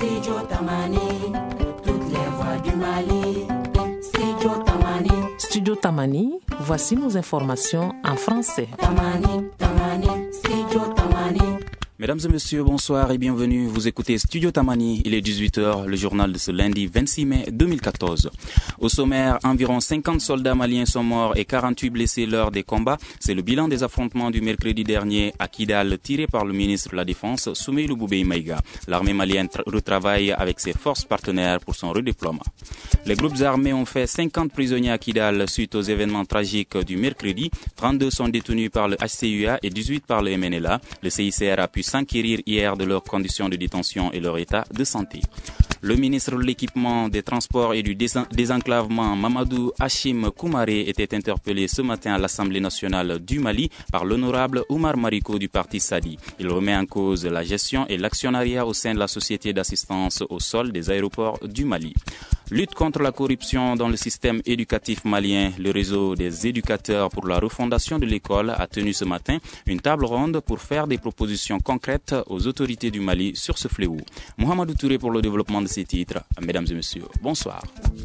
Studio Tamani, toutes les voix du Mali. Studio Tamani. Studio Tamani, voici nos informations en français. Tamani, Tamani, Studio Tamani. Mesdames et messieurs, bonsoir et bienvenue. Vous écoutez Studio Tamani, il est 18h, le journal de ce lundi 26 mai 2014. Au sommaire, environ 50 soldats maliens sont morts et 48 blessés lors des combats. C'est le bilan des affrontements du mercredi dernier à Kidal, tiré par le ministre de la Défense, Soumeylou Boubèye Maïga. L'armée malienne retravaille avec ses forces partenaires pour son redéploiement. Les groupes armés ont fait 50 prisonniers à Kidal suite aux événements tragiques du mercredi. 32 sont détenus par le HCUA et 18 par le MNLA. Le CICR a pu s'enquérir hier de leurs conditions de détention et leur état de santé. Le ministre de l'Équipement, des Transports et du Désenclavement, Mamadou Hachim Koumaré, était interpellé ce matin à l'Assemblée nationale du Mali par l'honorable Oumar Mariko du parti Sadi. Il remet en cause la gestion et l'actionnariat au sein de la société d'assistance au sol des aéroports du Mali. Lutte contre la corruption dans le système éducatif malien. Le réseau des éducateurs pour la refondation de l'école a tenu ce matin une table ronde pour faire des propositions concrètes aux autorités du Mali sur ce fléau. Mohamedou Touré pour le développement de ces titres. Mesdames et messieurs, bonsoir.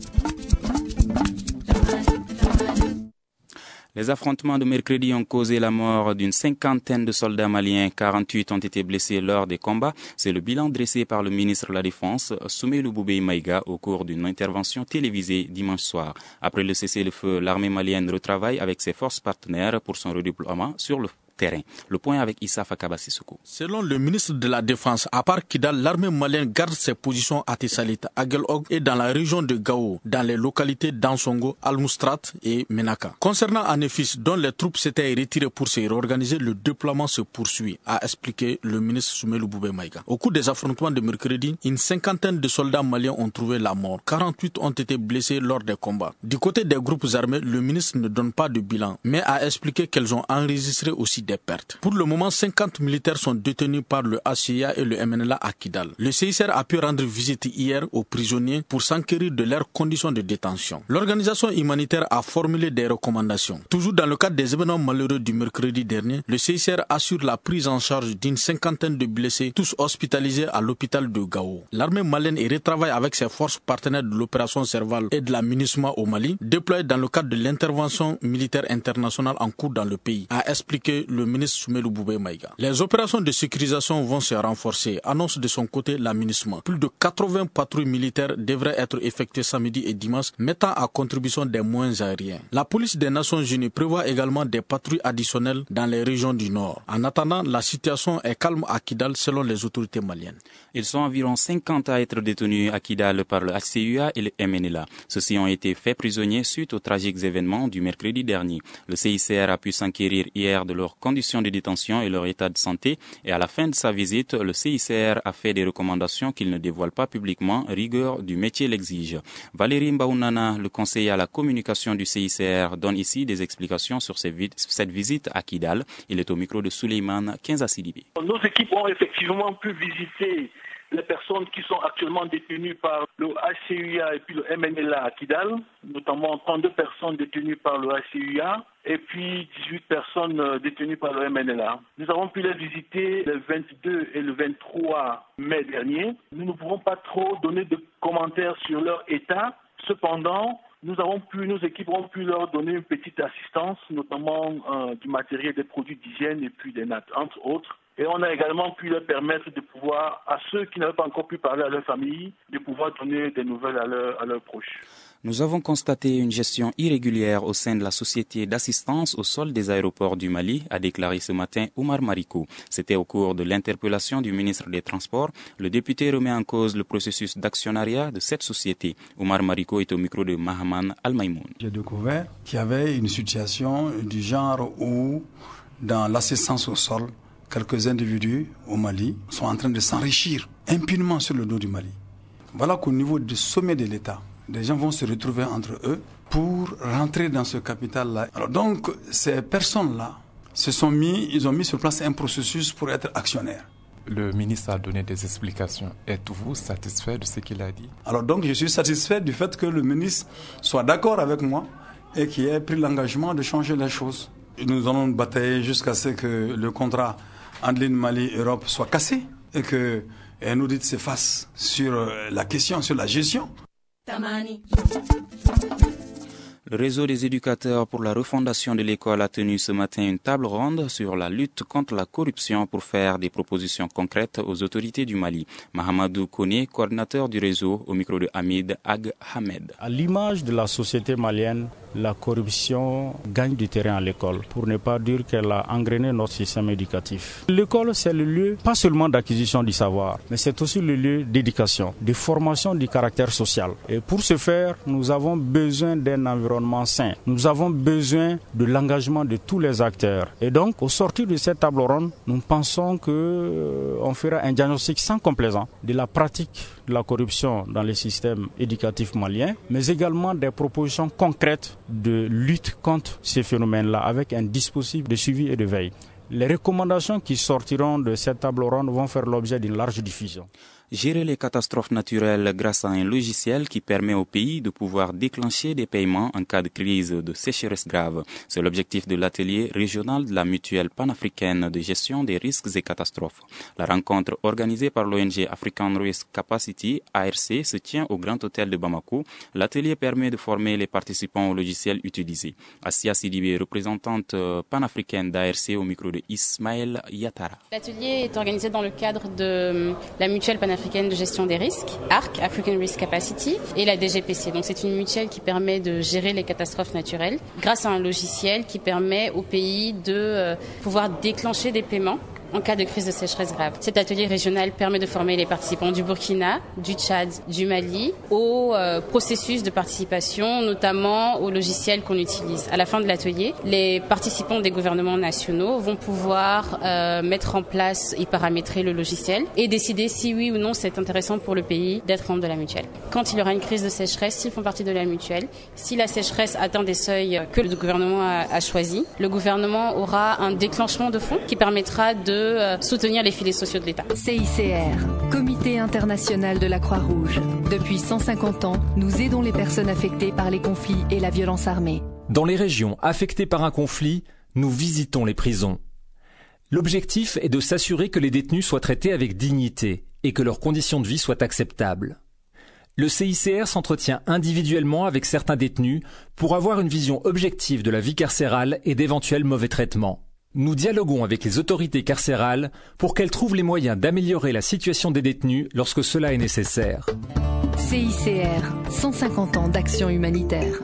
Les affrontements de mercredi ont causé la mort d'une cinquantaine de soldats maliens. 48 ont été blessés lors des combats. C'est le bilan dressé par le ministre de la Défense, Soumeylou Boubèye Maïga, au cours d'une intervention télévisée dimanche soir. Après le cessez-le-feu, l'armée malienne retravaille avec ses forces partenaires pour son redéploiement sur le terrain. Le point avec Issa Fakaba Sissoko. Selon le ministre de la Défense, à part Kidal, l'armée malienne garde ses positions à Tessalit, à Guelhog et dans la région de Gao, dans les localités d'Ansongo, Al-Moustrat et Menaka. Concernant Anefis, dont les troupes s'étaient retirées pour se réorganiser, le déploiement se poursuit, a expliqué le ministre Soumeylou Boubèye Maïga. Au cours des affrontements de mercredi, une cinquantaine de soldats maliens ont trouvé la mort. 48 ont été blessés lors des combats. Du côté des groupes armés, le ministre ne donne pas de bilan, mais a expliqué qu'elles ont enregistré aussi des pertes. Pour le moment, 50 militaires sont détenus par le HCA et le MNLA à Kidal. Le CICR a pu rendre visite hier aux prisonniers pour s'enquérir de leurs conditions de détention. L'organisation humanitaire a formulé des recommandations. Toujours dans le cadre des événements malheureux du mercredi dernier, le CICR assure la prise en charge d'une cinquantaine de blessés, tous hospitalisés à l'hôpital de Gao. L'armée malienne retravaille avec ses forces partenaires de l'opération Serval et de la MINUSMA au Mali, déployées dans le cadre de l'intervention militaire internationale en cours dans le pays, a expliqué le ministre Soumeylou Boubèye Maïga. Les opérations de sécurisation vont se renforcer, annonce de son côté la MINUSMA. Plus de 80 patrouilles militaires devraient être effectuées samedi et dimanche, mettant à contribution des moyens aériens. La police des Nations Unies prévoit également des patrouilles additionnelles dans les régions du Nord. En attendant, la situation est calme à Kidal selon les autorités maliennes. Ils sont environ 50 à être détenus à Kidal par le HCUA et le MNLA. Ceux-ci ont été faits prisonniers suite aux tragiques événements du mercredi dernier. Le CICR a pu s'enquérir hier de leurs conditions de détention et leur état de santé, et à la fin de sa visite, le CICR a fait des recommandations qu'il ne dévoile pas publiquement, rigueur du métier l'exige. Valérie Mbaounana, le conseiller à la communication du CICR, donne ici des explications sur cette visite à Kidal. Il est au micro de Souleymane Kenza Sidibé. Nos équipes ont effectivement pu visiter les personnes qui sont actuellement détenues par le HCUA et puis le MNLA à Kidal, notamment 32 personnes détenues par le HCUA et puis 18 personnes détenues par le MNLA. Nous avons pu les visiter le 22 et le 23 mai dernier. Nous ne pouvons pas trop donner de commentaires sur leur état. Cependant, nos équipes ont pu leur donner une petite assistance, notamment du matériel, des produits d'hygiène et puis des nattes, entre autres. Et on a également pu leur permettre de pouvoir, à ceux qui n'avaient pas encore pu parler à leur famille, de pouvoir donner des nouvelles à leurs proches. Nous avons constaté une gestion irrégulière au sein de la société d'assistance au sol des aéroports du Mali, a déclaré ce matin Oumar Mariko. C'était au cours de l'interpellation du ministre des Transports. Le député remet en cause le processus d'actionnariat de cette société. Oumar Mariko est au micro de Mahaman Al-Maïmoun. J'ai découvert qu'il y avait une situation du genre où, dans l'assistance au sol, quelques individus au Mali sont en train de s'enrichir impunément sur le dos du Mali. Voilà qu'au niveau du sommet de l'État, des gens vont se retrouver entre eux pour rentrer dans ce capital-là. Alors donc, ces personnes-là ils ont mis sur place un processus pour être actionnaires. Le ministre a donné des explications. Êtes-vous satisfait de ce qu'il a dit? Alors donc, je suis satisfait du fait que le ministre soit d'accord avec moi et qu'il ait pris l'engagement de changer les choses. Nous allons batailler jusqu'à ce que le contrat entre Mali et Europe soit cassé et que un audit se fasse sur la question, sur la gestion. Tamani. Le réseau des éducateurs pour la refondation de l'école a tenu ce matin une table ronde sur la lutte contre la corruption pour faire des propositions concrètes aux autorités du Mali. Mahamadou Kone, coordinateur du réseau, au micro de Hamid Ag Hamed. À l'image de la société malienne, la corruption gagne du terrain à l'école, pour ne pas dire qu'elle a engrainé notre système éducatif. L'école, c'est le lieu, pas seulement d'acquisition du savoir, mais c'est aussi le lieu d'éducation, de formation du caractère social. Et pour ce faire, nous avons besoin d'un environnement sain. Nous avons besoin de l'engagement de tous les acteurs. Et donc, au sortir de cette table ronde, nous pensons qu'on fera un diagnostic sans complaisant de la pratique de la corruption dans les systèmes éducatifs maliens, mais également des propositions concrètes de lutte contre ces phénomènes-là avec un dispositif de suivi et de veille. Les recommandations qui sortiront de cette table ronde vont faire l'objet d'une large diffusion. Gérer les catastrophes naturelles grâce à un logiciel qui permet au pays de pouvoir déclencher des paiements en cas de crise de sécheresse grave. C'est l'objectif de l'atelier régional de la mutuelle panafricaine de gestion des risques et catastrophes. La rencontre organisée par l'ONG African Risk Capacity, ARC, se tient au Grand Hôtel de Bamako. L'atelier permet de former les participants au logiciel utilisé. Assia Sidibé, représentante panafricaine d'ARC au micro de Ismaël Yatara. L'atelier est organisé dans le cadre de la mutuelle panafricaine de gestion des risques, ARC, African Risk Capacity, et la DGPC. Donc c'est une mutuelle qui permet de gérer les catastrophes naturelles grâce à un logiciel qui permet au pays de pouvoir déclencher des paiements en cas de crise de sécheresse grave. Cet atelier régional permet de former les participants du Burkina, du Tchad, du Mali au processus de participation, notamment au logiciel qu'on utilise. À la fin de l'atelier, les participants des gouvernements nationaux vont pouvoir mettre en place et paramétrer le logiciel et décider si oui ou non c'est intéressant pour le pays d'être membre de la mutuelle. Quand il y aura une crise de sécheresse, s'ils font partie de la mutuelle, si la sécheresse atteint des seuils que le gouvernement a choisis, le gouvernement aura un déclenchement de fonds qui permettra de soutenir les filets sociaux de l'État. CICR, Comité international de la Croix-Rouge. Depuis 150 ans, nous aidons les personnes affectées par les conflits et la violence armée. Dans les régions affectées par un conflit, nous visitons les prisons. L'objectif est de s'assurer que les détenus soient traités avec dignité et que leurs conditions de vie soient acceptables. Le CICR s'entretient individuellement avec certains détenus pour avoir une vision objective de la vie carcérale et d'éventuels mauvais traitements. Nous dialoguons avec les autorités carcérales pour qu'elles trouvent les moyens d'améliorer la situation des détenus lorsque cela est nécessaire. CICR, 150 ans d'action humanitaire.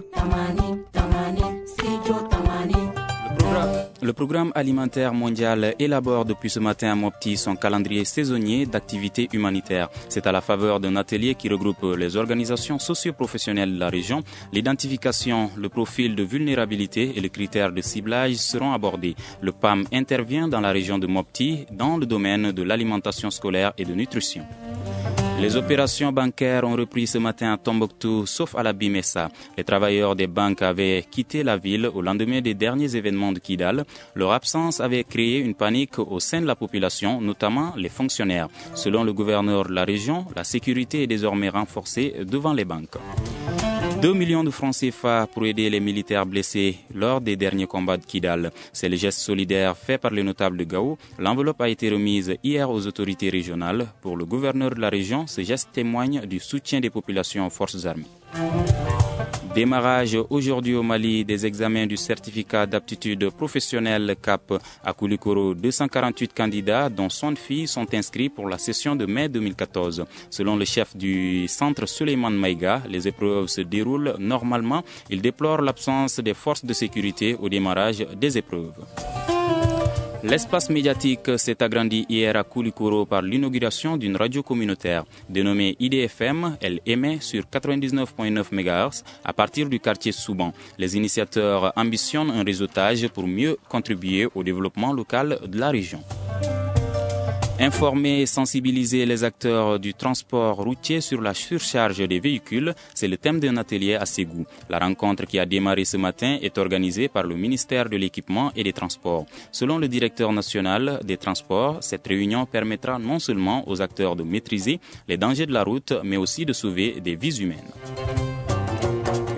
Le programme alimentaire mondial élabore depuis ce matin à Mopti son calendrier saisonnier d'activités humanitaires. C'est à la faveur d'un atelier qui regroupe les organisations socio-professionnelles de la région. L'identification, le profil de vulnérabilité et les critères de ciblage seront abordés. Le PAM intervient dans la région de Mopti dans le domaine de l'alimentation scolaire et de nutrition. Les opérations bancaires ont repris ce matin à Tombouctou, sauf à la Bimessa. Les travailleurs des banques avaient quitté la ville au lendemain des derniers événements de Kidal. Leur absence avait créé une panique au sein de la population, notamment les fonctionnaires. Selon le gouverneur de la région, la sécurité est désormais renforcée devant les banques. 2 millions de francs CFA pour aider les militaires blessés lors des derniers combats de Kidal. C'est le geste solidaire fait par les notables de Gao. L'enveloppe a été remise hier aux autorités régionales. Pour le gouverneur de la région, ce geste témoigne du soutien des populations aux forces armées. Démarrage aujourd'hui au Mali des examens du certificat d'aptitude professionnelle CAP à Koulikoro. 248 candidats, dont 100 filles, sont inscrits pour la session de mai 2014. Selon le chef du centre Suleiman Maïga, les épreuves se déroulent normalement. Il déplore l'absence des forces de sécurité au démarrage des épreuves. L'espace médiatique s'est agrandi hier à Koulikoro par l'inauguration d'une radio communautaire. Dénommée IDFM, elle émet sur 99.9 MHz à partir du quartier Souban. Les initiateurs ambitionnent un réseautage pour mieux contribuer au développement local de la région. Informer et sensibiliser les acteurs du transport routier sur la surcharge des véhicules, c'est le thème d'un atelier à Ségou. La rencontre qui a démarré ce matin est organisée par le ministère de l'Équipement et des Transports. Selon le directeur national des Transports, cette réunion permettra non seulement aux acteurs de maîtriser les dangers de la route, mais aussi de sauver des vies humaines.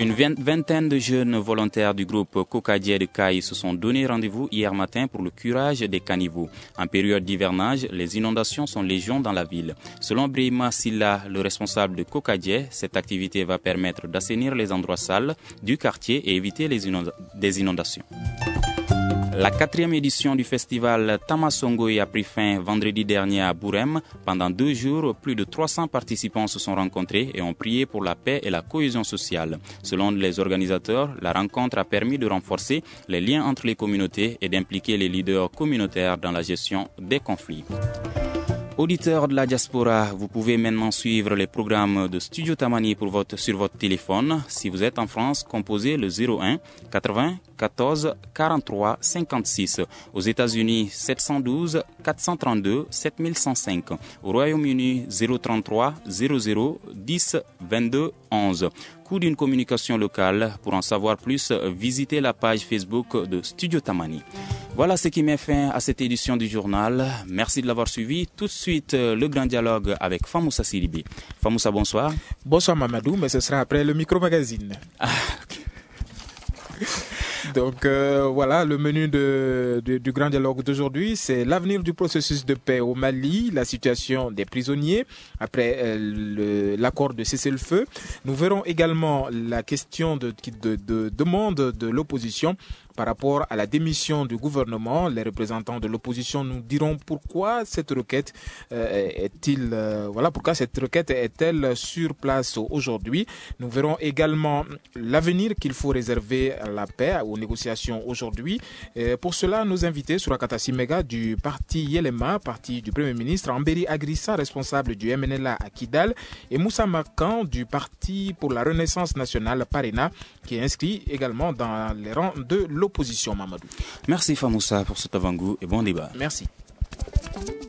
Une vingtaine de jeunes volontaires du groupe Kokadie de Caille se sont donné rendez-vous hier matin pour le curage des caniveaux. En période d'hivernage, les inondations sont légion dans la ville. Selon Brahima Silla, le responsable de Kokadie, cette activité va permettre d'assainir les endroits sales du quartier et éviter des inondations. La 4e édition du festival Tamasongoy a pris fin vendredi dernier à Bourem. Pendant 2 jours, plus de 300 participants se sont rencontrés et ont prié pour la paix et la cohésion sociale. Selon les organisateurs, la rencontre a permis de renforcer les liens entre les communautés et d'impliquer les leaders communautaires dans la gestion des conflits. Auditeurs de la diaspora, vous pouvez maintenant suivre les programmes de Studio Tamani sur votre téléphone. Si vous êtes en France, composez le 01 80 14 43 56. Aux États-Unis, 712 432 7105. Au Royaume-Uni, 033 00 10 22 11. Coût d'une communication locale. Pour en savoir plus, visitez la page Facebook de Studio Tamani. Voilà ce qui met fin à cette édition du journal. Merci de l'avoir suivi. Tout de suite, le grand dialogue avec Famoussa Siribi. Famoussa, bonsoir. Bonsoir Mamadou, mais ce sera après le micro-magazine. Ah, okay. Donc voilà, le menu du grand dialogue d'aujourd'hui, c'est l'avenir du processus de paix au Mali, la situation des prisonniers après l'accord de cessez-le-feu. Nous verrons également la question de demande de l'opposition par rapport à la démission du gouvernement. Les représentants de l'opposition nous diront pourquoi cette requête pourquoi cette requête est-elle sur place aujourd'hui. Nous verrons également l'avenir qu'il faut réserver à la paix, aux négociations aujourd'hui. Pour cela, nos invités, Surakata Simega du parti Yelema, parti du Premier ministre, Amberi Agrissa, responsable du MNLA à Kidal, et Moussa Makan du parti pour la Renaissance nationale Parena, qui est inscrit également dans les rangs de l'opposition, Mamadou. Merci Famoussa pour cet avant-goût et bon débat. Merci.